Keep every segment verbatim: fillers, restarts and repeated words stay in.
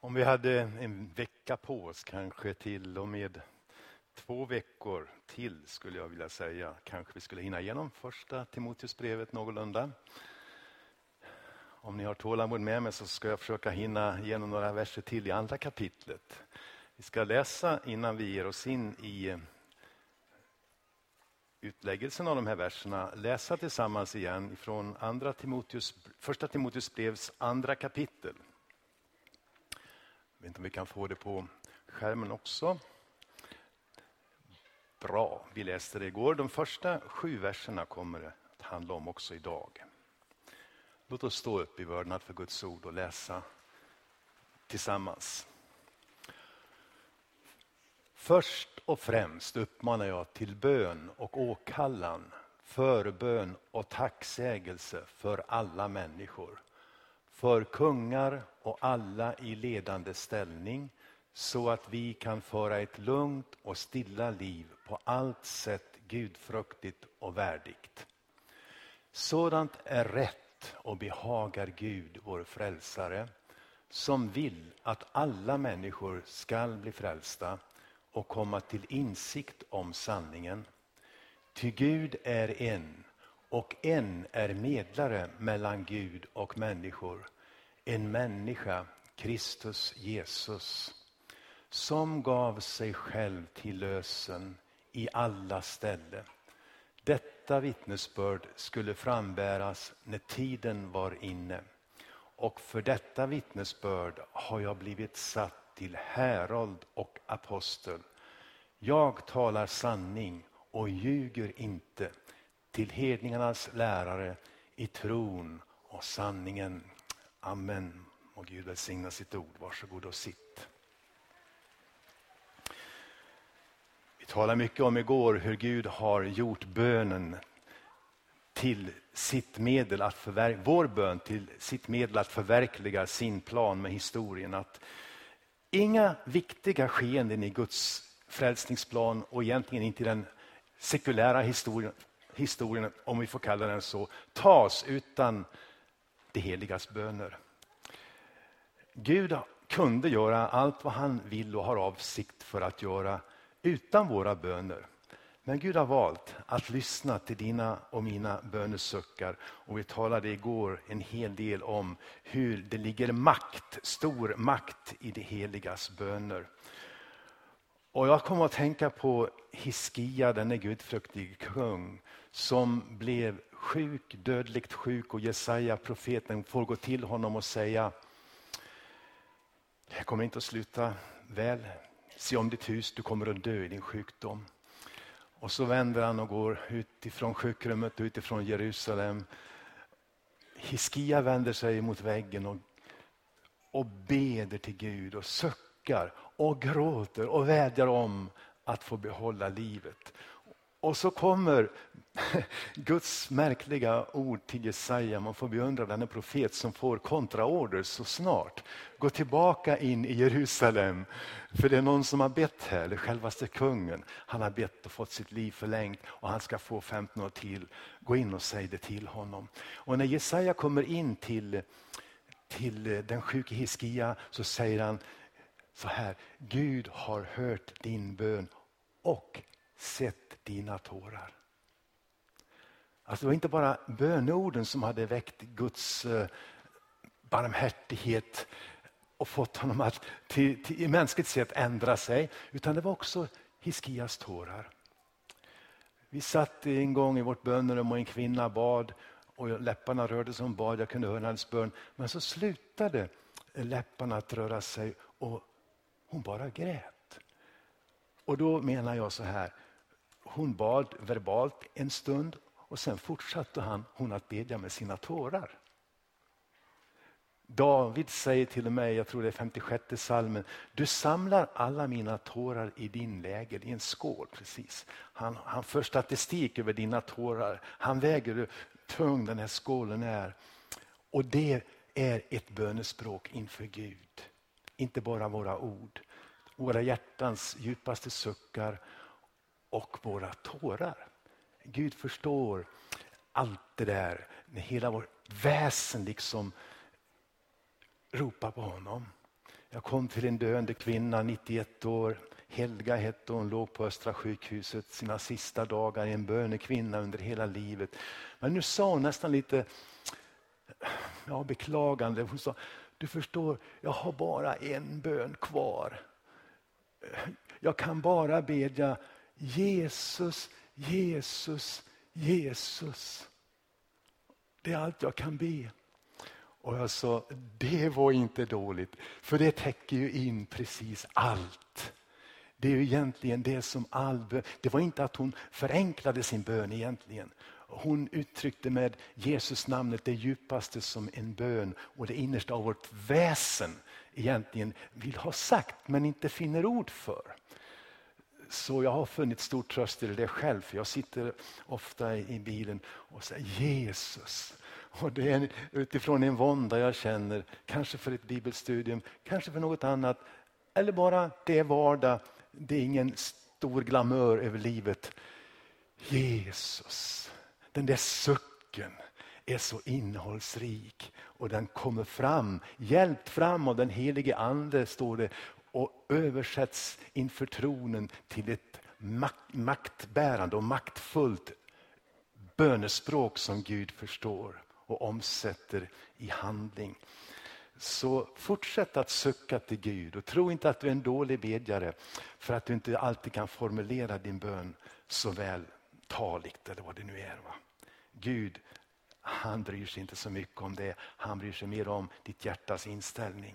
Om vi hade en vecka på oss, kanske till och med två veckor till skulle jag vilja säga. Kanske vi skulle hinna igenom första Timoteusbrevet någorlunda. Om ni har tålamod med mig så ska jag försöka hinna igenom några verser till i andra kapitlet. Vi ska läsa innan vi ger oss in i utläggelsen av de här verserna. Läsa tillsammans igen från andra Timoteus, första Timoteusbrevs andra kapitel. Jag vet inte om vi kan få det på skärmen också. Bra, vi läste det igår. De första sju verserna kommer det att handla om också idag. Låt oss stå upp i vördnad för Guds ord och läsa tillsammans. Först och främst uppmanar jag till bön och åkallan, förbön och tacksägelse för alla människor. För kungar och alla i ledande ställning, så att vi kan föra ett lugnt och stilla liv på allt sätt gudfruktigt och värdigt. Sådant är rätt och behagar Gud, vår frälsare, som vill att alla människor skall bli frälsta och komma till insikt om sanningen. Ty Gud är en, och en är medlare mellan Gud och människor, en människa, Kristus Jesus, som gav sig själv till lösen i alla ställen. Detta vittnesbörd skulle frambäras när tiden var inne, och för detta vittnesbörd har jag blivit satt till härold och apostel. Jag talar sanning och ljuger inte, till hedningarnas lärare i tron och sanningen. Amen. Och Gud välsigna sitt ord. Varsågod och sitt. Vi talade mycket om igår hur Gud har gjort bönen till sitt medel att förverkliga, vår bön till sitt medel att förverkliga sin plan med historien. Att inga viktiga skeenden i Guds frälsningsplan och egentligen inte i den sekulära historien, historien, om vi får kalla den så, tas utan det heligas böner. Gud kunde göra allt vad han vill och har avsikt för att göra utan våra böner. Men Gud har valt att lyssna till dina och mina bönesuckar. Och vi talade igår en hel del om hur det ligger makt, stor makt i det heligas böner. Och jag kommer att tänka på Hiskia, den är gudfruktig kung, som blev sjuk, dödligt sjuk, och Jesaja, profeten, får gå till honom och säga: det kommer inte att sluta väl. Se om ditt hus, du kommer att dö i din sjukdom. Och så vänder han och går utifrån sjukrummet, utifrån Jerusalem. Hiskia vänder sig mot väggen och, och beder till Gud och suckar och gråter och vädjar om att få behålla livet. Och så kommer Guds märkliga ord till Jesaja. Man får beundra denna profet som får kontraorder så snart. Gå tillbaka in i Jerusalem. För det är någon som har bett här, eller självaste kungen. Han har bett och fått sitt liv förlängt och han ska få femton år till. Gå in och säg det till honom. Och när Jesaja kommer in till, till den sjuke Hiskia så säger han så här: Gud har hört din bön och sett dina tårar. Alltså det var inte bara bönorden som hade väckt Guds eh, barmhärtighet och fått honom att till, till, i mänskligt sätt ändra sig, utan det var också Hiskias tårar. Vi satt en gång i vårt bönerum och en kvinna bad och läpparna rörde sig som bad. Jag kunde höra hennes bön, men så slutade läpparna att röra sig och hon bara grät. Och då menar jag så här: hon bad verbalt en stund och sen fortsatte han, hon att bedja med sina tårar. David säger till mig, jag tror det är femtiosjätte salmen: du samlar alla mina tårar i din läger, i en skål precis. Han, han för statistik över dina tårar. Han väger hur tung den här skålen är. Och det är ett bönespråk inför Gud. Inte bara våra ord. Våra hjärtans djupaste suckar och våra tårar. Gud förstår allt det där. När hela vår väsen liksom ropar på honom. Jag kom till en döende kvinna, nittioett år. Helga hette hon, låg på Östra sjukhuset sina sista dagar, en bönekvinna under hela livet. Men nu sa hon nästan lite ja, beklagande. Hon sa, du förstår, jag har bara en bön kvar. Jag kan bara bedja Jesus, Jesus, Jesus. Det är allt jag kan be. Och jag sa, det var inte dåligt. För det täcker ju in precis allt. Det är ju egentligen det som all bön. Det var inte att hon förenklade sin bön egentligen. Hon uttryckte med Jesus namnet det djupaste som en bön. Och det innersta av vårt väsen egentligen vill ha sagt men inte finner ord för. Så jag har funnit stor tröst i det själv. För jag sitter ofta i bilen och säger Jesus. Och det är utifrån en vånda jag känner. Kanske för ett bibelstudium. Kanske för något annat. Eller bara det är vardag. Det är ingen stor glamour över livet. Jesus. Den där sucken är så innehållsrik. Och den kommer fram. Hjälpt fram av den helige ande står det. Och översätts inför tronen till ett maktbärande och maktfullt bönespråk som Gud förstår och omsätter i handling. Så fortsätt att sucka till Gud och tro inte att du är en dålig bedjare för att du inte alltid kan formulera din bön så väl taligt eller vad det nu är. Va? Gud, han bryr sig inte så mycket om det. Han bryr sig mer om ditt hjärtas inställning.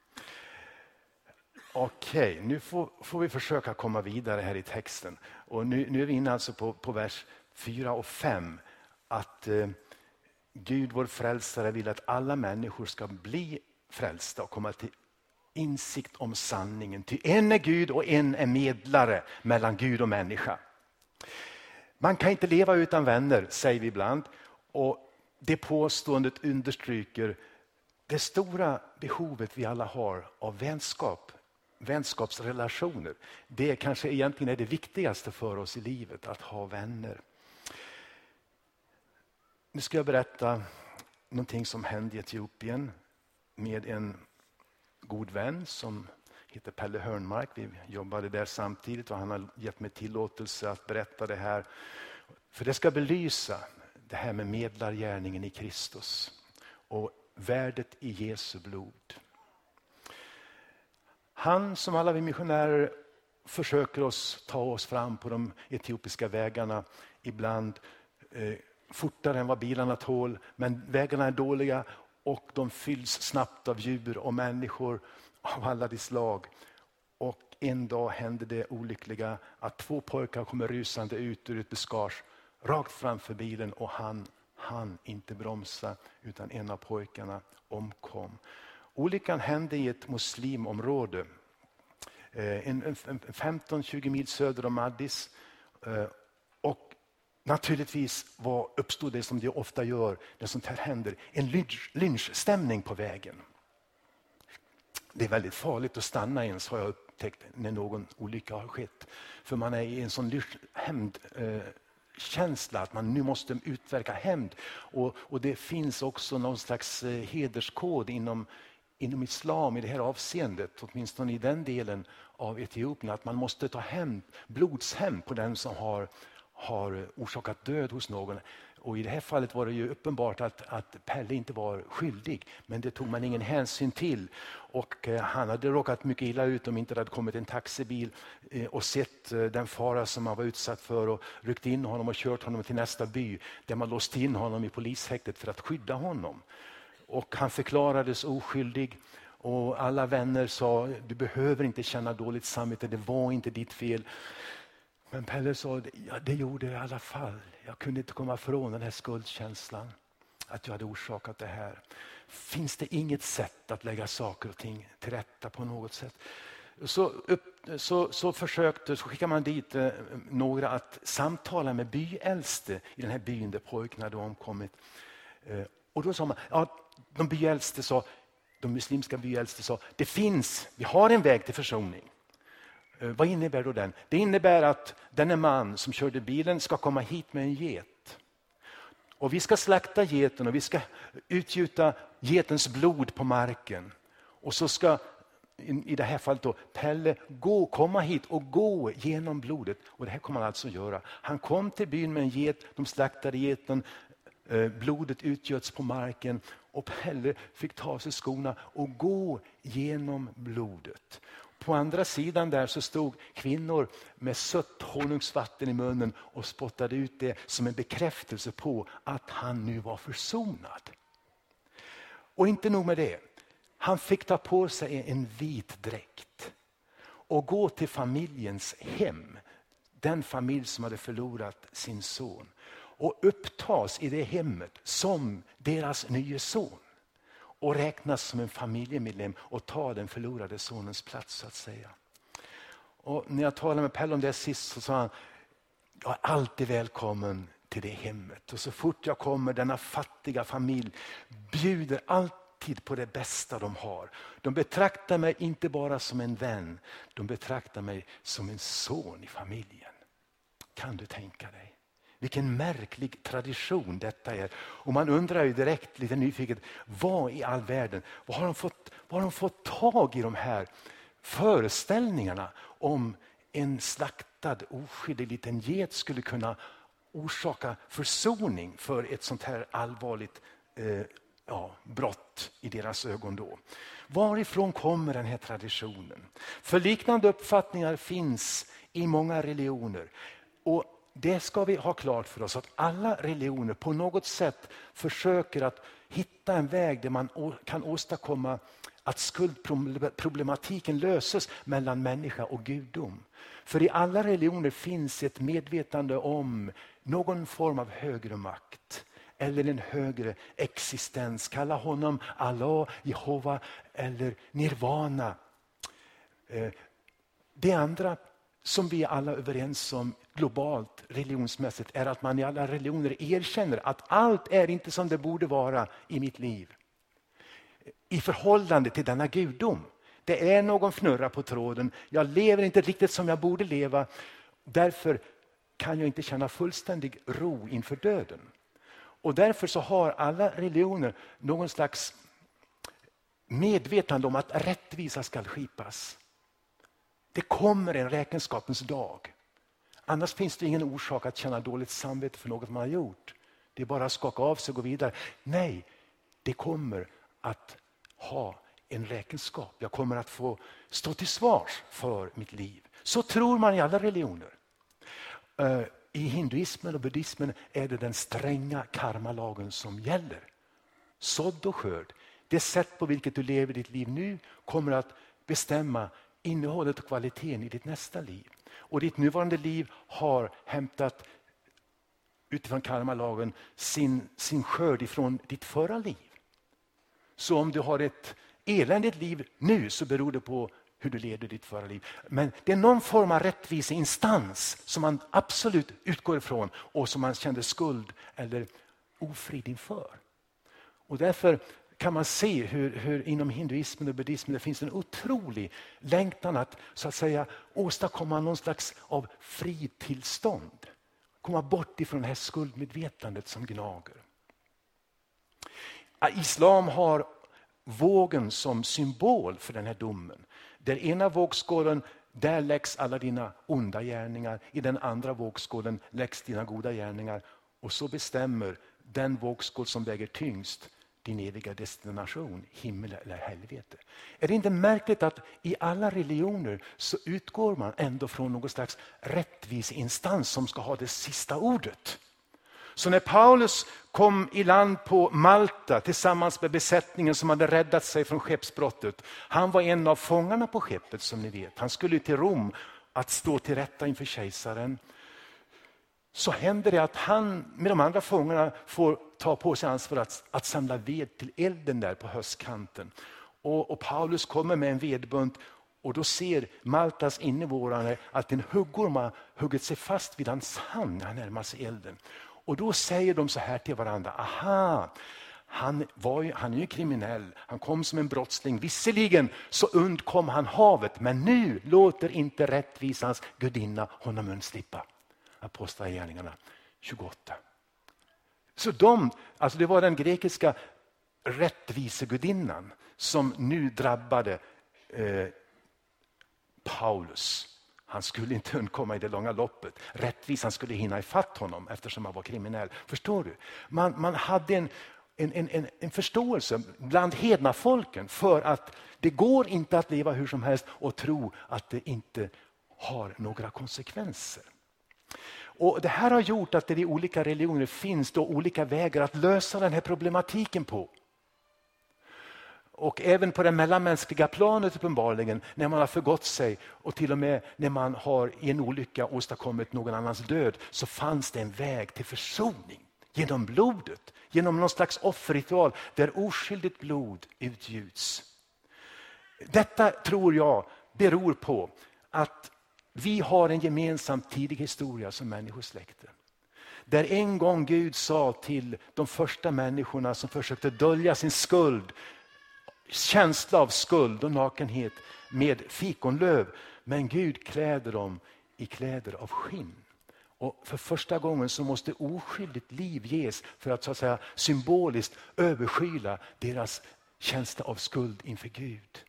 Okej, nu får, får vi försöka komma vidare här i texten. Och nu, nu är vi inne alltså på, på vers fyra och fem. Att eh, Gud vår frälsare vill att alla människor ska bli frälsta och komma till insikt om sanningen. Ty en är Gud och en är medlare mellan Gud och människa. Man kan inte leva utan vänner, säger vi ibland. Och det påståendet understryker det stora behovet vi alla har av vänskap. Vänskapsrelationer. Det kanske egentligen är det viktigaste för oss i livet, att ha vänner. Nu ska jag berätta någonting som hände i Etiopien med en god vän som heter Pelle Hörnmark. Vi jobbade där samtidigt och han har gett mig tillåtelse att berätta det här. För det ska belysa det här med medlargärningen i Kristus och värdet i Jesu blod. Han som alla vi missionärer försöker oss ta oss fram på de etiopiska vägarna ibland eh, fortare än vad bilarna tål, men vägarna är dåliga och de fylls snabbt av djur och människor av alla de slag. Och en dag hände det olyckliga att två pojkar kommer rusande ut ur ett buskage rakt framför bilen och han hann inte bromsa utan en av pojkarna omkom. Olyckan hände i ett muslimområde, en femton till tjugo mil söder om Addis. Och naturligtvis var, uppstod det som det ofta gör när sånt här händer, en lynch, lynchstämning på vägen. Det är väldigt farligt att stanna ens, har jag upptäckt, när någon olycka har skett. För man är i en sån hämnd känsla att man nu måste utverka hämnd. Och, och det finns också någon slags hederskod inom Inom islam i det här avseendet, åtminstone i den delen av Etiopien, att man måste ta hem blodshem på den som har, har orsakat död hos någon. Och i det här fallet var det ju uppenbart att, att Pelle inte var skyldig, men det tog man ingen hänsyn till. Och eh, han hade råkat mycket illa ut om inte det hade kommit en taxibil eh, och sett eh, den fara som han var utsatt för och ryckt in honom och kört honom till nästa by där man låst in honom i polishäktet för att skydda honom. Och han förklarades oskyldig och alla vänner sa, du behöver inte känna dåligt samvete, det var inte ditt fel. Men Pelle sa, ja, det gjorde jag i alla fall. Jag kunde inte komma ifrån den här skuldkänslan, att jag hade orsakat det här. Finns det inget sätt att lägga saker och ting till rätta på något sätt? Så, upp, så, så försökte, så skickade man dit eh, några att samtala med byäldste i den här byn där pojkarna hade omkommit. Eh, och då sa man, ja, de byäldste sa, de muslimska byäldste sa, det finns, vi har en väg till försoning. Eh, vad innebär då den? Det innebär att denne man som körde bilen ska komma hit med en get. Och vi ska slakta geten och vi ska utgjuta getens blod på marken. Och så ska i det här fallet då, Pelle, gå, komma hit och gå genom blodet. Och det här kommer han alltså göra. Han kom till byn med en get, de slaktade geten, blodet utgöts på marken och Pelle fick ta av sig skorna och gå genom blodet. På andra sidan där så stod kvinnor med sött honungsvatten i munnen och spottade ut det som en bekräftelse på att han nu var försonad. Och inte nog med det. Han fick ta på sig en vit dräkt och gå till familjens hem. Den familj som hade förlorat sin son. Och upptas i det hemmet som deras nya son. Och räknas som en familjemedlem och ta den förlorade sonens plats så att säga. Och när jag talade med Pelle om det sist så sa han, jag är alltid välkommen till det hemmet. Och så fort jag kommer, denna fattiga familj bjuder alltid på det bästa de har. De betraktar mig inte bara som en vän, de betraktar mig som en son i familjen. Kan du tänka dig? Vilken märklig tradition detta är. Och man undrar ju direkt lite nyfiket, vad i all världen, vad har de fått, vad har de fått tag i de här föreställningarna om en slaktad oskyldig liten get skulle kunna orsaka försoning för ett sånt här allvarligt eh, ja, brott i deras ögon då. Varifrån kommer den här traditionen? För liknande uppfattningar finns i många religioner. Och det ska vi ha klart för oss att alla religioner på något sätt försöker att hitta en väg där man kan åstadkomma att skuldproblematiken löses mellan människa och gudom. För i alla religioner finns ett medvetande om någon form av högre makt eller en högre existens. Kalla honom Allah, Jehova eller Nirvana. Det andra som vi alla är överens om globalt religionsmässigt är att man i alla religioner erkänner att allt är inte som det borde vara i mitt liv. I förhållande till denna gudom. Det är någon fnurra på tråden. Jag lever inte riktigt som jag borde leva. Därför kan jag inte känna fullständig ro inför döden. Och därför så har alla religioner någon slags medvetande om att rättvisa ska skipas. Det kommer en räkenskapens dag. Annars finns det ingen orsak att känna dåligt samvete för något man har gjort. Det är bara att skaka av sig och gå vidare. Nej, det kommer att ha en räkenskap. Jag kommer att få stå till svars för mitt liv. Så tror man i alla religioner. I hinduismen och buddhismen är det den stränga karmalagen som gäller. Sådd och skörd. Det sätt på vilket du lever ditt liv nu kommer att bestämma innehållet och kvaliteten i ditt nästa liv. Och ditt nuvarande liv har hämtat utifrån karmalagen sin, sin skörd ifrån ditt förra liv. Så om du har ett eländigt liv nu så beror det på hur du leder ditt förra liv. Men det är någon form av rättvis instans som man absolut utgår ifrån och som man kände skuld eller ofrid inför. Och därför kan man se hur, hur inom hinduismen och buddhismen det finns en otrolig längtan att så att säga åstadkomma någon slags av fritillstånd. Komma bort ifrån det här skuldmedvetandet som gnager. Islam har vågen som symbol för den här domen. Den ena vågskålen, där läggs alla dina onda gärningar. I den andra vågskålen läggs dina goda gärningar. Och så bestämmer den vågskål som väger tyngst din eviga destination, himmel eller helvete. Är det inte märkligt att i alla religioner så utgår man ändå från någon slags rättvis instans som ska ha det sista ordet. Så när Paulus kom i land på Malta tillsammans med besättningen som hade räddat sig från skeppsbrottet. Han var en av fångarna på skeppet som ni vet. Han skulle till Rom att stå till rätta inför kejsaren. Så händer det att han med de andra fångarna får ta på sig ansvar att, att samla ved till elden där på höstkanten. Och, och Paulus kommer med en vedbunt och då ser Maltas invånare att en huggorm huggit sig fast vid hans hand när han närmar sig elden. Och då säger de så här till varandra, aha, han, var ju, han är ju kriminell, han kom som en brottsling. Visserligen så undkom han havet, men nu låter inte rättvisans gudinna honom undslippa. Apostlagärningarna tjugoåtta. Så de, alltså det var den grekiska rättvisegudinnan som nu drabbade eh, Paulus. Han skulle inte undkomma i det långa loppet. Rättvisan skulle hinna ifatt honom eftersom han var kriminell. Förstår du? Man, man hade en, en, en, en förståelse bland hedna folken för att det går inte att leva hur som helst och tro att det inte har några konsekvenser. Och det här har gjort att det i olika religioner finns då olika vägar att lösa den här problematiken på. Och även på det mellanmänskliga planet uppenbarligen, när man har förgått sig och till och med när man har i en olycka åstadkommit någon annans död, så fanns det en väg till försoning genom blodet, genom någon slags offerritual där oskyldigt blod utgjuts. Detta tror jag beror på att vi har en gemensam tidig historia som människosläkte. Där en gång Gud sa till de första människorna som försökte dölja sin skuld, känsla av skuld och nakenhet med fikonlöv. Men Gud kläder dem i kläder av skinn. Och för första gången så måste oskyldigt liv ges för att så att säga symboliskt överskyla deras känsla av skuld inför Gud.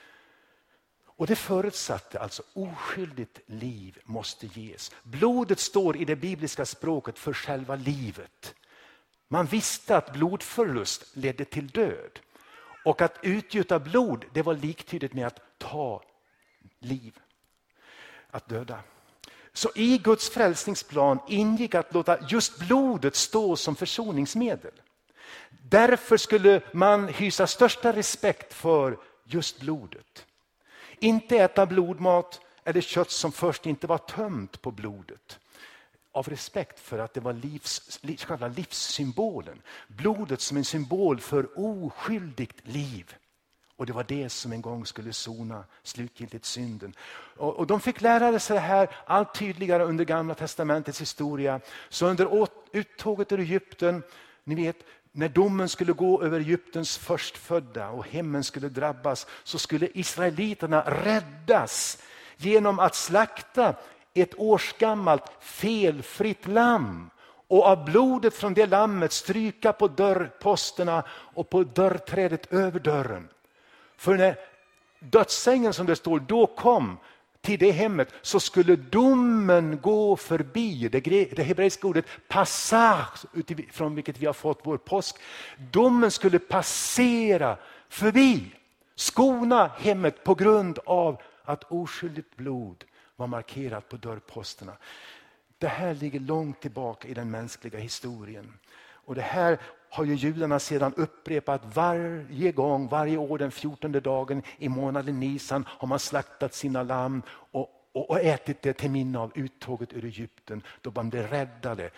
Och det förutsatte alltså oskyldigt liv måste ges. Blodet står i det bibliska språket för själva livet. Man visste att blodförlust ledde till död. Och att utgjuta blod, det var liktydigt med att ta liv. Att döda. Så i Guds frälsningsplan ingick att låta just blodet stå som försoningsmedel. Därför skulle man hysa största respekt för just blodet. Inte äta blodmat eller kött som först inte var tömt på blodet. Av respekt för att det var livs, själva livssymbolen. Blodet som en symbol för oskyldigt liv. Och det var det som en gång skulle sona slutgiltigt synden. Och, och de fick lära sig det här allt tydligare under Gamla testamentets historia. Så under uttåget ur Egypten, ni vet, när domen skulle gå över Egyptens förstfödda och hemmen skulle drabbas, så skulle israeliterna räddas genom att slakta ett årsgammalt felfritt lamm och av blodet från det lammet stryka på dörrposterna och på dörrträdet över dörren. För när dödsängeln, som det står, då kom till det hemmet, så skulle domen gå förbi. Det, det hebreiska ordet passar, utifrån vilket vi har fått vår påsk. Domen skulle passera förbi, skona hemmet på grund av att oskyldigt blod var markerat på dörrposterna. Det här ligger långt tillbaka i den mänskliga historien. Och det här har ju judarna sedan upprepat varje gång, varje år den fjortonde dagen i månaden Nisan har man slaktat sina lamm och, och, och ätit det till minne av uttåget ur Egypten, då man blev räddade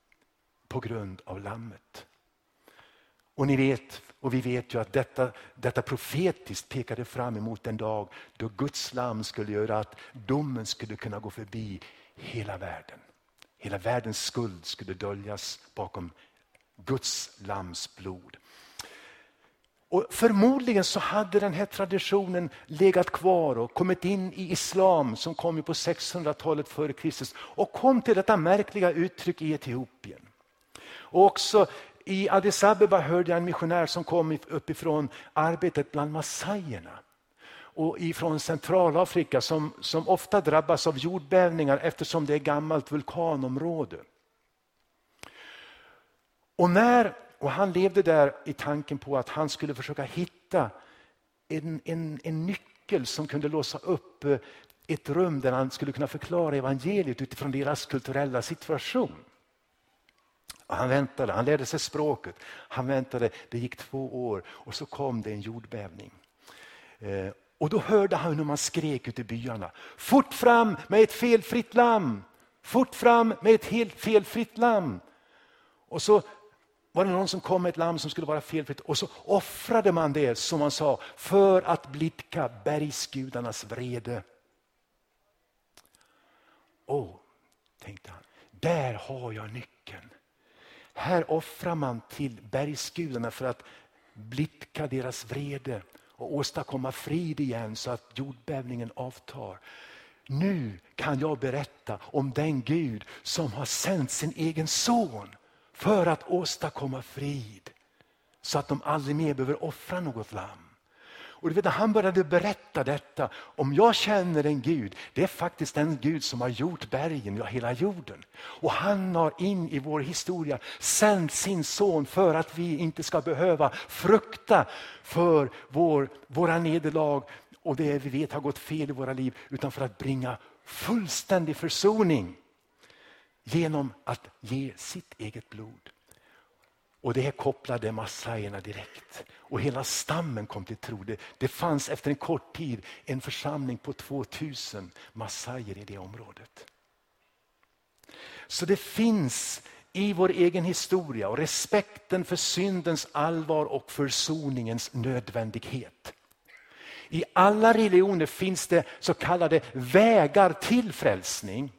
på grund av lammet. Och ni vet, och vi vet ju att detta, detta profetiskt pekade fram emot den dag då Guds lamm skulle göra att domen skulle kunna gå förbi hela världen. Hela världens skuld skulle döljas bakom Guds lams blod. Och förmodligen så hade den här traditionen legat kvar och kommit in i islam, som kom ju på sexhundratalet före Kristus, och kom till detta märkliga uttryck i Etiopien. Och också i Addis Abeba hörde jag en missionär som kom uppifrån arbetet bland massajerna. Och ifrån Centralafrika som, som ofta drabbas av jordbävningar eftersom det är gammalt vulkanområde. Och, när, och han levde där i tanken på att han skulle försöka hitta en, en, en nyckel som kunde låsa upp ett rum där han skulle kunna förklara evangeliet utifrån deras kulturella situation. Och han väntade, han lärde sig språket. Han väntade, det gick två år och så kom det en jordbävning. Eh, och då hörde han hur man skrek ute i byarna. Fort fram med ett felfritt lamm! Fort fram med ett helt felfritt lamm! Och så var det någon som kom med ett lamm som skulle vara felfritt. Och så offrade man det, som man sa, för att blidka bergsgudarnas vrede. Åh, tänkte han, där har jag nyckeln. Här offrar man till bergsgudarna för att blidka deras vrede och åstadkomma frid igen så att jordbävningen avtar. Nu kan jag berätta om den Gud som har sänt sin egen son för att åstadkomma frid, så att de aldrig mer behöver offra något lamm. Och du vet, han började berätta detta. Om jag känner en Gud, det är faktiskt en Gud som har gjort bergen, ja hela jorden. Och han har in i vår historia sänt sin son för att vi inte ska behöva frukta för vår, våra nederlag och det vi vet har gått fel i våra liv, utan för att bringa fullständig försoning genom att ge sitt eget blod. Och det kopplade massajerna direkt. Och hela stammen kom till tro. Det, det fanns efter en kort tid en församling på tvåtusen massajer i det området. Så det finns i vår egen historia och respekten för syndens allvar och försoningens nödvändighet. I alla religioner finns det så kallade vägar till frälsning.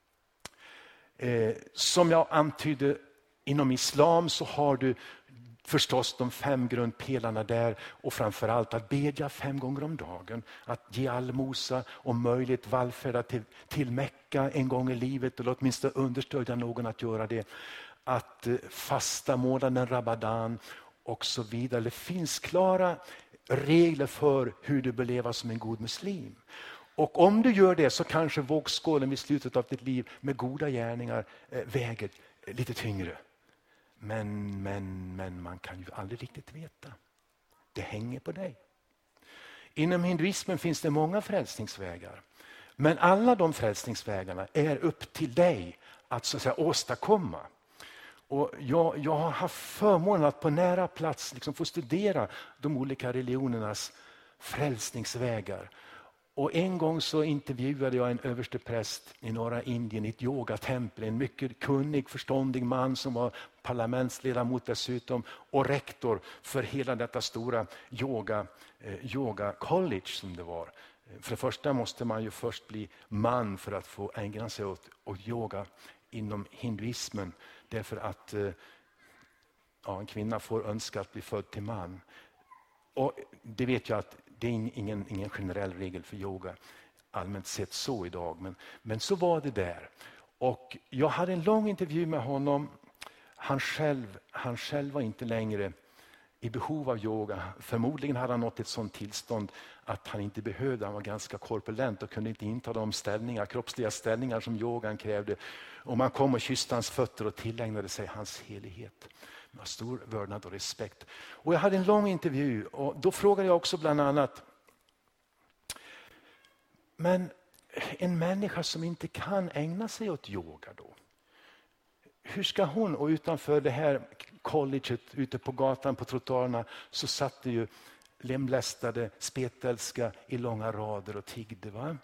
Eh, som jag antydde, inom islam så har du förstås de fem grundpelarna där, och framförallt att bedja fem gånger om dagen, att ge allmosa, om möjligt vallfärda till, till Mecka en gång i livet eller åtminstone understödja någon att göra det, att eh, fasta månaden Ramadan och så vidare. Det finns klara regler för hur du bör leva som en god muslim. Och om du gör det så kanske vågskålen vid slutet av ditt liv med goda gärningar eh, väger lite tyngre. Men, men, men man kan ju aldrig riktigt veta. Det hänger på dig. Inom hinduismen finns det många frälsningsvägar. Men alla de frälsningsvägarna är upp till dig att, så att säga, åstadkomma. Och jag, jag har haft förmånen att på nära plats liksom få studera de olika religionernas frälsningsvägar. Och en gång så intervjuade jag en överstepräst i norra Indien i ett yogatempel. En mycket kunnig, förståndig man som var parlamentsledamot dessutom och rektor för hela detta stora yoga, eh, yoga college som det var. För det första måste man ju först bli man för att få ägna sig åt, åt yoga inom hinduismen. Därför att eh, ja, en kvinna får önska att bli född till man. Och det vet jag att det är ingen, ingen generell regel för yoga allmänt sett så idag. Men, men så var det där. Och jag hade en lång intervju med honom. Han själv, han själv var inte längre i behov av yoga. Förmodligen hade han nått ett sådant tillstånd att han inte behövde. Han var ganska korpulent och kunde inte inta de ställningar, kroppsliga ställningar som yogan krävde. Och man kom och kysste hans fötter och tillägnade sig hans helighet. Med stor vördnad och respekt. Och jag hade en lång intervju och då frågade jag också bland annat, men en människa som inte kan ägna sig åt yoga då, hur ska hon, och utanför det här colleget ute på gatan på trottoarerna så satt det ju lemlästade spetälska i långa rader och tiggde, va?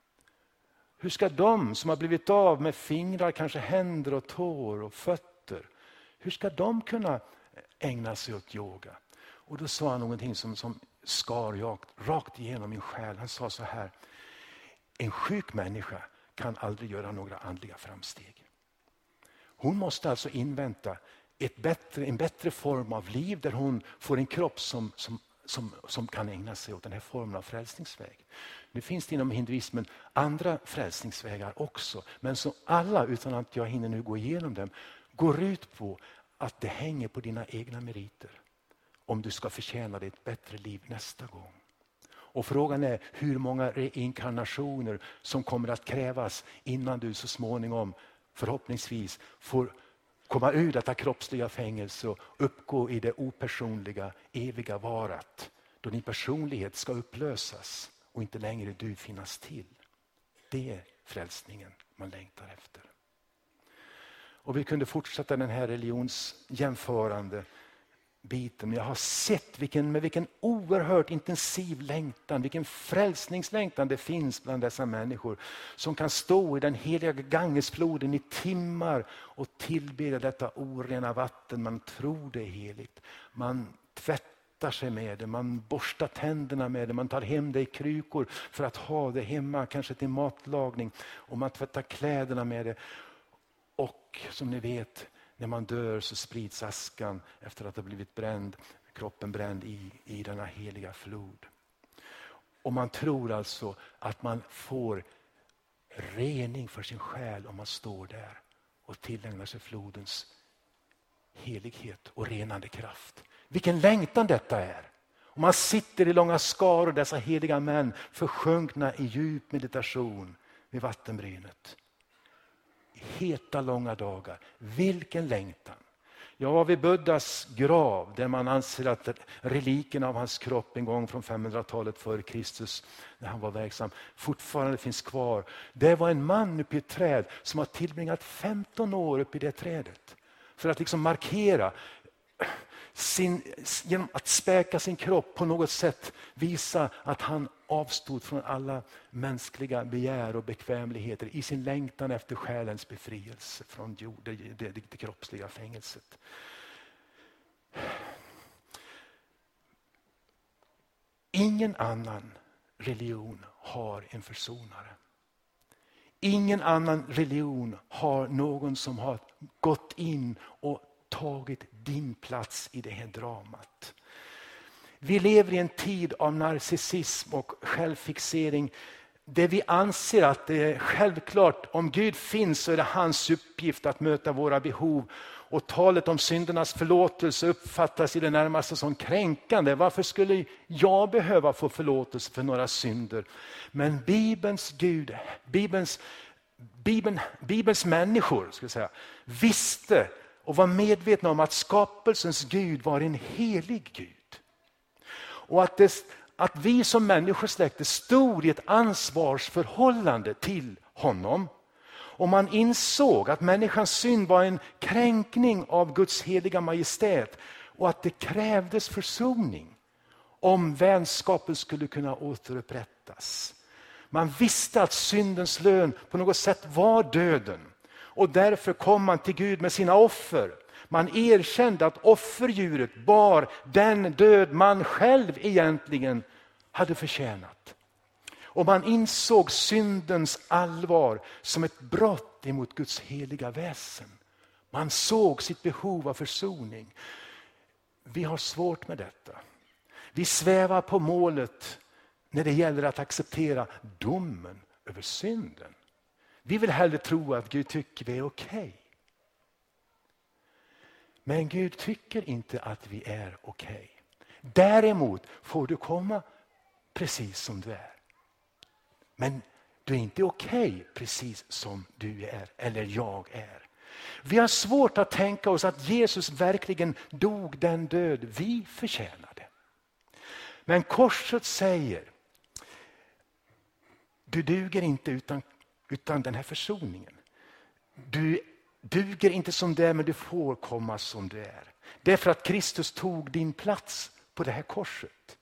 Hur ska de som har blivit av med fingrar, kanske händer och tår och fötter, hur ska de kunna ägna sig åt yoga? Och då sa han någonting som, som skar rakt, rakt igenom min själ. Han sa så här: en sjuk människa kan aldrig göra några andliga framsteg. Hon måste alltså invänta ett bättre, en bättre form av liv där hon får en kropp som, som, som, som kan ägna sig åt den här formen av frälsningsväg. Nu finns det inom hinduismen andra frälsningsvägar också, men som alla, utan att jag hinner nu gå igenom dem, går ut på att det hänger på dina egna meriter om du ska förtjäna dig ett bättre liv nästa gång. Och frågan är hur många reinkarnationer som kommer att krävas innan du så småningom förhoppningsvis får komma ur detta kroppsliga fängelse och uppgå i det opersonliga, eviga varat. Då din personlighet ska upplösas och inte längre du finnas till. Det är frälsningen man längtar efter. Och vi kunde fortsätta den här religionsjämförande biten. Jag har sett vilken, med vilken oerhört intensiv längtan, vilken frälsningslängtan det finns bland dessa människor som kan stå i den heliga Gangesfloden i timmar och tillbe detta orena vatten. Man tror det är heligt. Man tvättar sig med det, man borstar tänderna med det, man tar hem det i krukor för att ha det hemma, kanske till matlagning, och man tvättar kläderna med det. Och som ni vet, när man dör så sprids askan efter att ha blivit bränd, kroppen bränd i, i denna heliga flod. Och man tror alltså att man får rening för sin själ om man står där och tillägnar sig flodens helighet och renande kraft. Vilken längtan detta är! Och man sitter i långa skaror, dessa heliga män, försjunkna i djup meditation vid vattenbrynet. Heta långa dagar. Vilken längtan. Jag var vid Buddhas grav där man anser att relikerna av hans kropp en gång från femhundratalet före Kristus när han var verksam fortfarande finns kvar. Det var en man uppe i ett träd som har tillbringat femton år uppe i det trädet. För att liksom markera sin, genom att späka sin kropp på något sätt visa att han avstod från alla mänskliga begär och bekvämligheter i sin längtan efter själens befrielse från jord, det, det, det kroppsliga fängelset. Ingen annan religion har en försonare. Ingen annan religion har någon som har gått in och tagit din plats i det här dramat. Vi lever i en tid av narcissism och självfixering där vi anser att det är självklart om Gud finns så är det hans uppgift att möta våra behov. Och talet om syndernas förlåtelse uppfattas i det närmaste som kränkande. Varför skulle jag behöva få förlåtelse för några synder? Men Bibelns Gud, Bibelns, Bibeln, Bibelns människor ska jag säga, visste och var medvetna om att skapelsens Gud var en helig Gud. Och att, det, att vi som människosläkte stod i ett ansvarsförhållande till honom. Och man insåg att människans synd var en kränkning av Guds heliga majestät. Och att det krävdes försoning om vänskapen skulle kunna återupprättas. Man visste att syndens lön på något sätt var döden. Och därför kom man till Gud med sina offer. Man erkände att offerdjuret bar den död man själv egentligen hade förtjänat. Och man insåg syndens allvar som ett brott emot Guds heliga väsen. Man såg sitt behov av försoning. Vi har svårt med detta. Vi svävar på målet när det gäller att acceptera domen över synden. Vi vill hellre tro att Gud tycker vi är okej. Okay. Men Gud tycker inte att vi är okej. Okay. Däremot får du komma precis som du är. Men du är inte okej okay precis som du är eller jag är. Vi har svårt att tänka oss att Jesus verkligen dog den död vi förtjänade. Men korset säger, du duger inte utan, utan den här försoningen. Du duger inte som du är, men du får komma som du är. Det är för att Kristus tog din plats på det här korset.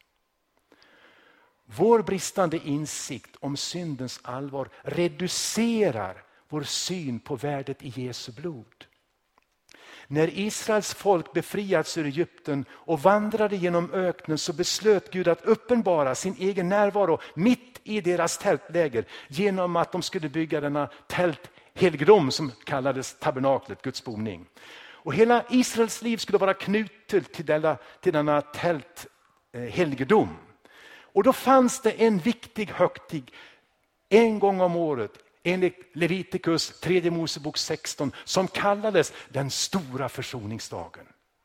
Vår bristande insikt om syndens allvar reducerar vår syn på värdet i Jesu blod. När Israels folk befriats ur Egypten och vandrade genom öknen så beslöt Gud att uppenbara sin egen närvaro mitt i deras tältläger genom att de skulle bygga denna tälthelgedom som kallades tabernaklet, Guds boning. Och hela Israels liv skulle vara knutet till denna, till denna tälthelgedom. Och då fanns det en viktig högtid en gång om året enligt Levitikus tredje Mosebok sexton som kallades den stora försoningsdagen.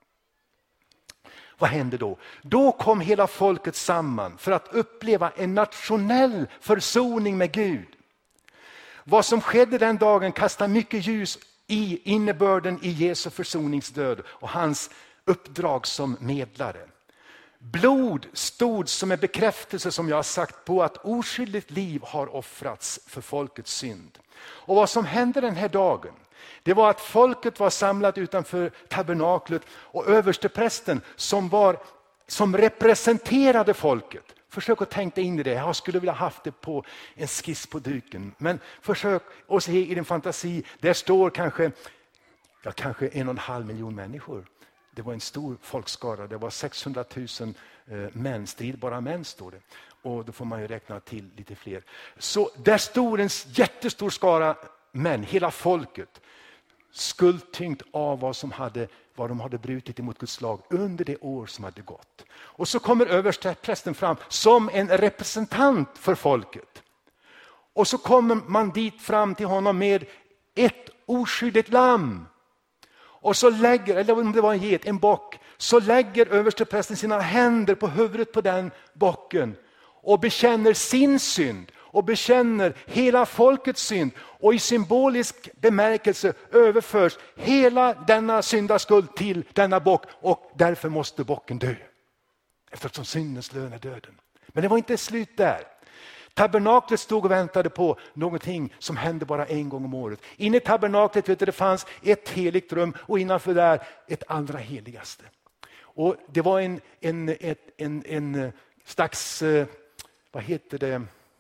Vad hände då? Då kom hela folket samman för att uppleva en nationell försoning med Gud. Vad som skedde den dagen kastar mycket ljus i innebörden i Jesu försoningsdöd och hans uppdrag som medlare. Blod stod som en bekräftelse som jag har sagt på att oskyldigt liv har offrats för folkets synd. Och vad som hände den här dagen, det var att folket var samlat utanför tabernaklet och översteprästen som, var, som representerade folket. Försök att tänka in i det. Jag skulle vilja haft det på en skiss på duken. Men försök att se i din fantasi. Där står kanske, ja, kanske en och en halv miljon människor. Det var en stor folkskara. Det var sexhundratusen män, stridbara män står det. Och då får man ju räkna till lite fler. Så där stod en jättestor skara män, hela folket. Skuldtyngt av vad, som hade, vad de hade brutit emot Guds lag under det år som hade gått. Och så kommer översteprästen fram som en representant för folket. Och så kommer man dit fram till honom med ett oskyldigt lamm. Och så lägger, eller om det var en get, en bock, så lägger översteprästen sina händer på huvudet på den bocken och bekänner sin synd och bekänner hela folkets synd, och i symbolisk bemärkelse överförs hela denna syndaskuld till denna bock, och därför måste bocken dö. Eftersom syndens lön är döden. Men det var inte slut där. Tabernaklet stod och väntade på någonting som hände bara en gång om året. Inne i tabernaklet vet du, det fanns ett heligt rum och innanför där ett allra heligaste. Och det var en, en, ett, en, en slags, vad heter det,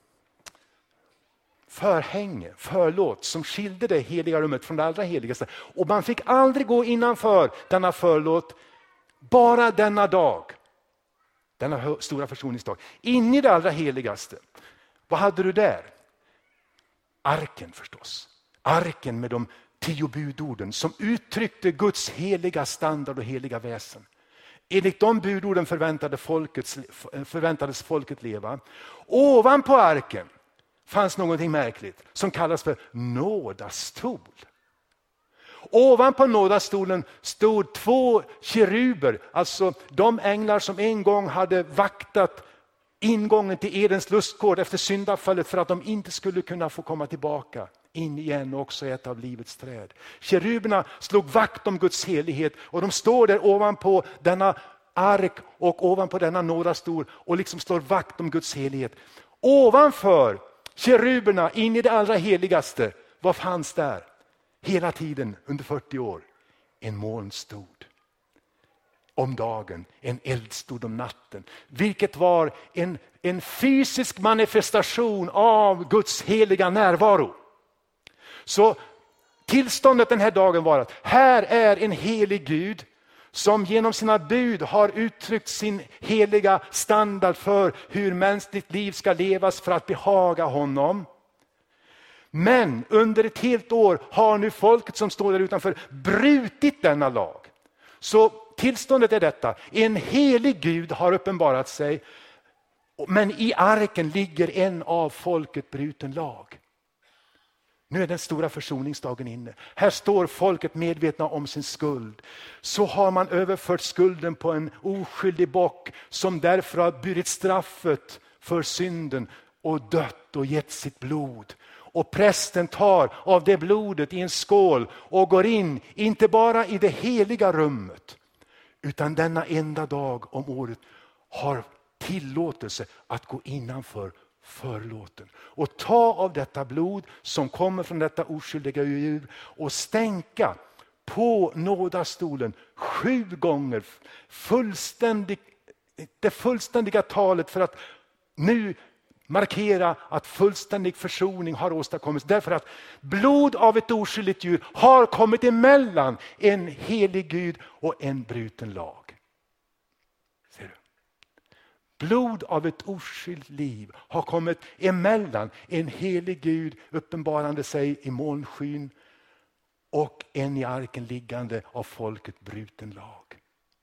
förhänge, förlåt som skilde det heliga rummet från det allra heligaste. Och man fick aldrig gå innanför denna förlåt bara denna dag. Denna stora försoningsdag. In i det allra heligaste. Vad hade du där? Arken förstås. Arken med de tio budorden som uttryckte Guds heliga standard och heliga väsen. Enligt de budorden förväntade folket, förväntades folket leva. Ovanpå arken fanns någonting märkligt som kallas för nådastol. Ovanpå nådastolen stod två keruber, alltså de änglar som en gång hade vaktat ingången till Edens lustgård efter syndafallet för att de inte skulle kunna få komma tillbaka in igen och också äta av livets träd. Keruberna slog vakt om Guds helighet och de står där ovanpå denna ark och ovanpå denna nådastol och liksom slår vakt om Guds helighet. Ovanför keruberna in i det allra heligaste, vad fanns där? Hela tiden under fyrtio år. En molnstod om dagen, en eldstod om natten. Vilket var en, en fysisk manifestation av Guds heliga närvaro. Så tillståndet den här dagen var att här är en helig Gud som genom sina bud har uttryckt sin heliga standard för hur mänskligt liv ska levas för att behaga honom. Men under ett helt år har nu folket som står där utanför brutit denna lag. Så tillståndet är detta. En helig Gud har uppenbarat sig. Men i arken ligger en av folket bruten lag. Nu är den stora försoningsdagen inne. Här står folket medvetna om sin skuld. Så har man överfört skulden på en oskyldig bock som därför har burit straffet för synden och dött och gett sitt blod. Och prästen tar av det blodet i en skål och går in, inte bara i det heliga rummet, utan denna enda dag om året har tillåtelse att gå innanför förlåten. Och ta av detta blod som kommer från detta oskyldiga djur och stänka på nådastolen sju gånger. Fullständig, det fullständiga talet för att nu markera att fullständig försoning har åstadkommits. Därför att blod av ett oskyldigt djur har kommit emellan en helig Gud och en bruten lag. Ser du? Blod av ett oskyldigt liv har kommit emellan en helig Gud uppenbarande sig i molnskyn och en i arken liggande av folket bruten lag.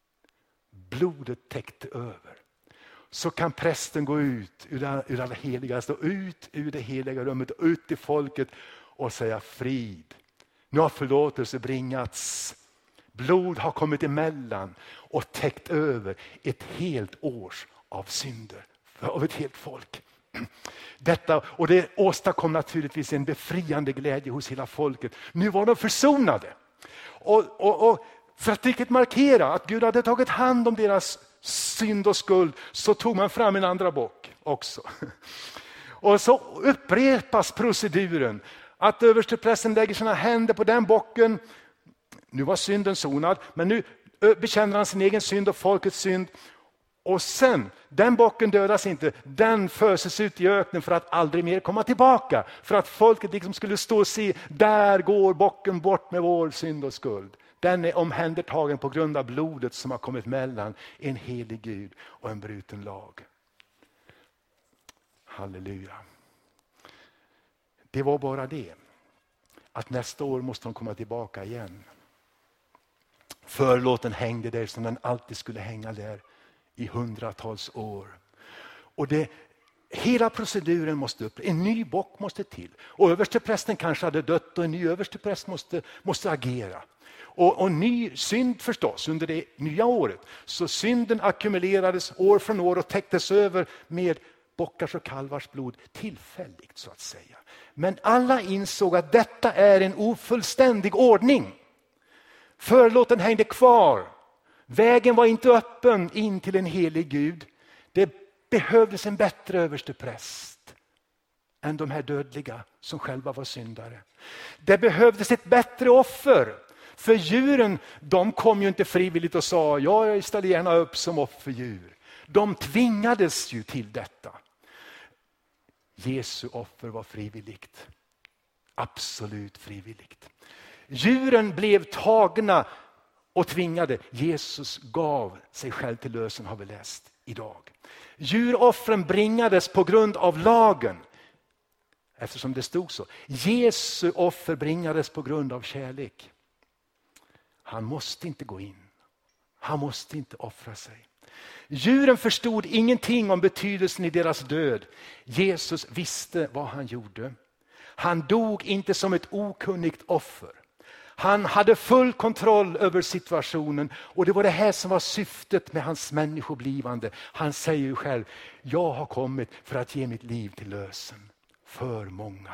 Blodet täckte över. Så kan prästen gå ut ur det, ur det heligaste och ut ur det heliga rummet och ut till folket och säga frid. Nu har förlåtelse bringats. Blod har kommit emellan och täckt över ett helt års av synder av ett helt folk. Detta, och det åstadkom naturligtvis en befriande glädje hos hela folket. Nu var de försonade. Och, och, och för att riktigt markera att Gud hade tagit hand om deras synd och skuld, så tog man fram en andra bock också. Och så upprepas proceduren att översteprästen lägger sina händer på den bocken. Nu var synden sonad, men nu bekänner han sin egen synd och folkets synd. Och sen, den bocken dödas inte, den föses ut i öknen för att aldrig mer komma tillbaka. För att folket liksom skulle stå och se, där går bocken bort med vår synd och skuld. Den är omhändertagen på grund av blodet som har kommit mellan en helig Gud och en bruten lag. Halleluja. Det var bara det. Att nästa år måste de komma tillbaka igen. Förlåten hängde där som den alltid skulle hänga där i hundratals år. Och det, Hela proceduren måste upp. En ny bock måste till. Och översteprästen kanske hade dött och en ny överstepräst måste, måste agera. Och, och ny synd förstås under det nya året. Så synden ackumulerades år från år och täcktes över med bockars och kalvars blod tillfälligt så att säga. Men alla insåg att detta är en ofullständig ordning. Förlåten hängde kvar. Vägen var inte öppen in till en helig Gud. Det behövdes en bättre överstepräst än de här dödliga som själva var syndare. Det behövdes ett bättre offer. För djuren, de kom ju inte frivilligt och sa, ja, jag ställer gärna upp som offerdjur. De tvingades ju till detta. Jesu offer var frivilligt. Absolut frivilligt. Djuren blev tagna och tvingade. Jesus gav sig själv till lösen, har vi läst idag. Djuroffren bringades på grund av lagen. Eftersom det stod så. Jesu offer bringades på grund av kärlek. Han måste inte gå in. Han måste inte offra sig. Djuren förstod ingenting om betydelsen i deras död. Jesus visste vad han gjorde. Han dog inte som ett okunnigt offer. Han hade full kontroll över situationen och det var det här som var syftet med hans människoblivande. Han säger ju själv, jag har kommit för att ge mitt liv till lösen för många.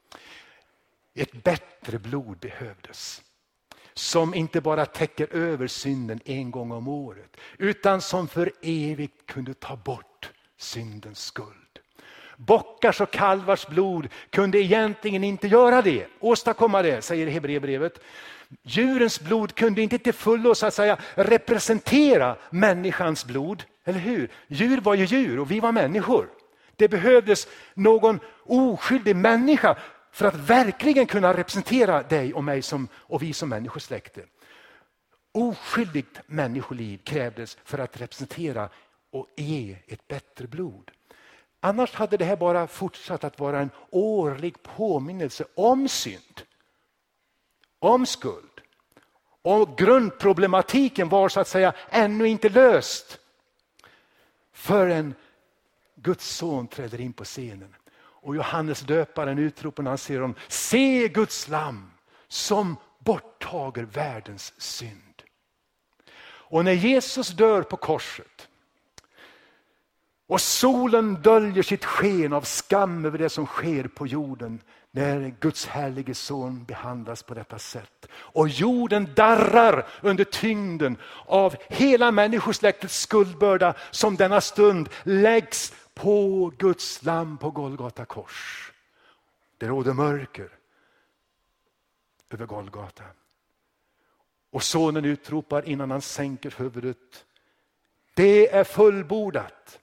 Ett bättre blod behövdes. Som inte bara täcker över synden en gång om året. Utan som för evigt kunde ta bort syndens skuld. Bockars och kalvars blod kunde egentligen inte göra det. Åstadkomma det, säger Hebreerbrevet. Djurens blod kunde inte till fullo så att säga representera människans blod. Eller hur? Djur var ju djur och vi var människor. Det behövdes någon oskyldig människa för att verkligen kunna representera dig och mig som, och vi som människosläkte. Oskyldigt människoliv krävdes för att representera och ge ett bättre blod. Annars hade det här bara fortsatt att vara en årlig påminnelse om synd. Om skuld. Och grundproblematiken var så att säga ännu inte löst. Förrän Guds son träder in på scenen. Och Johannes döparen utropar när han ser honom. Se Guds lamm som borttager världens synd. Och när Jesus dör på korset. Och solen döljer sitt sken av skam över det som sker på jorden. När Guds härlige son behandlas på detta sätt. Och jorden darrar under tyngden av hela människosläktets skuldbörda. Som denna stund läggs på Guds lamm på Golgata kors. Det råder mörker över Golgata. Och sonen utropar innan han sänker huvudet. Det är fullbordat.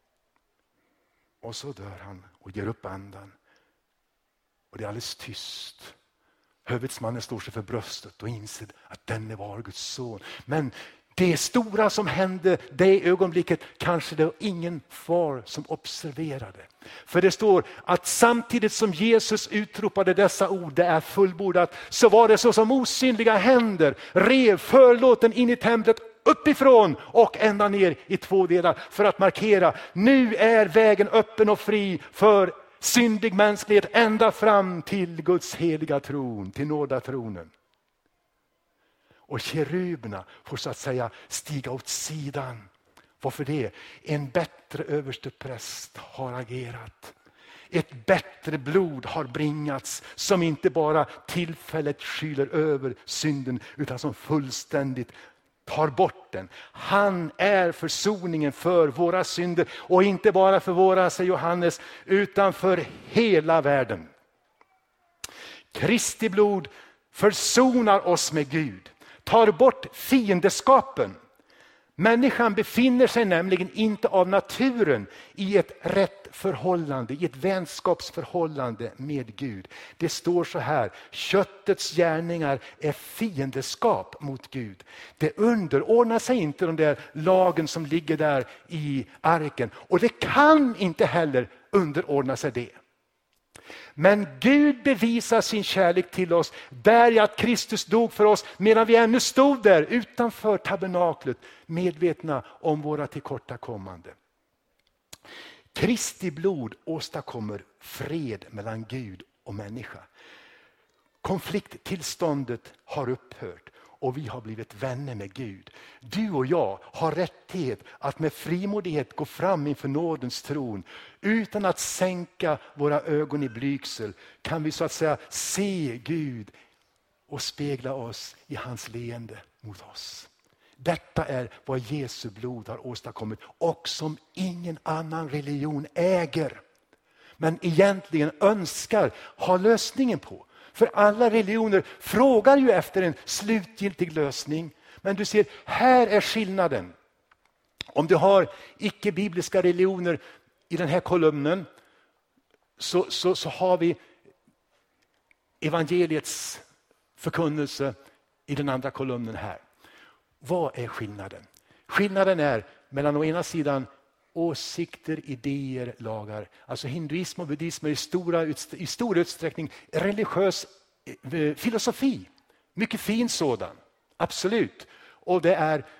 Och så dör han och ger upp andan. Och det är alldeles tyst. Hövitsmannen står sig för bröstet och inser att denne var Guds son. Men det stora som hände det ögonblicket kanske det var ingen far som observerade. För det står att samtidigt som Jesus utropade dessa ord, det är fullbordat, så var det så som osynliga händer rev förlåten in i templet uppifrån och ända ner i två delar för att markera nu är vägen öppen och fri för syndig mänsklighet ända fram till Guds heliga tron, till nådatronen. Och keruberna får så att säga stiga åt sidan. Varför det? En bättre överstepräst har agerat. Ett bättre blod har bringats som inte bara tillfället skyler över synden utan som fullständigt tar bort den. Han är försoningen för våra synder och inte bara för våra, säger Johannes, utan för hela världen. Kristi blod försonar oss med Gud. Tar bort fiendeskapen. Människan befinner sig nämligen inte av naturen i ett rätt förhållande, i ett vänskapsförhållande med Gud. Det står så här, köttets gärningar är fiendeskap mot Gud. Det underordnar sig inte de där lagen som ligger där i arken. Och det kan inte heller underordna sig det. Men Gud bevisar sin kärlek till oss där i att Kristus dog för oss medan vi ännu stod där utanför tabernaklet medvetna om våra tillkortakommande. Kristi blod åstadkommer fred mellan Gud och människa. Konflikttillståndet har upphört och vi har blivit vänner med Gud. Du och jag har rättighet att med frimodighet gå fram inför nådens tron. Utan att sänka våra ögon i blygsel kan vi så att säga se Gud och spegla oss i hans leende mot oss. Detta är vad Jesu blod har åstadkommit och som ingen annan religion äger. Men egentligen önskar ha lösningen på. För alla religioner frågar ju efter en slutgiltig lösning. Men du ser, här är skillnaden. Om du har icke-bibliska religioner i den här kolumnen så, så, så har vi evangeliets förkunnelse i den andra kolumnen här. Vad är skillnaden? Skillnaden är mellan å ena sidan åsikter, idéer, lagar. Alltså hinduism och buddhism är i, stora, i stor utsträckning religiös filosofi. Mycket fin sådan, absolut. Och det är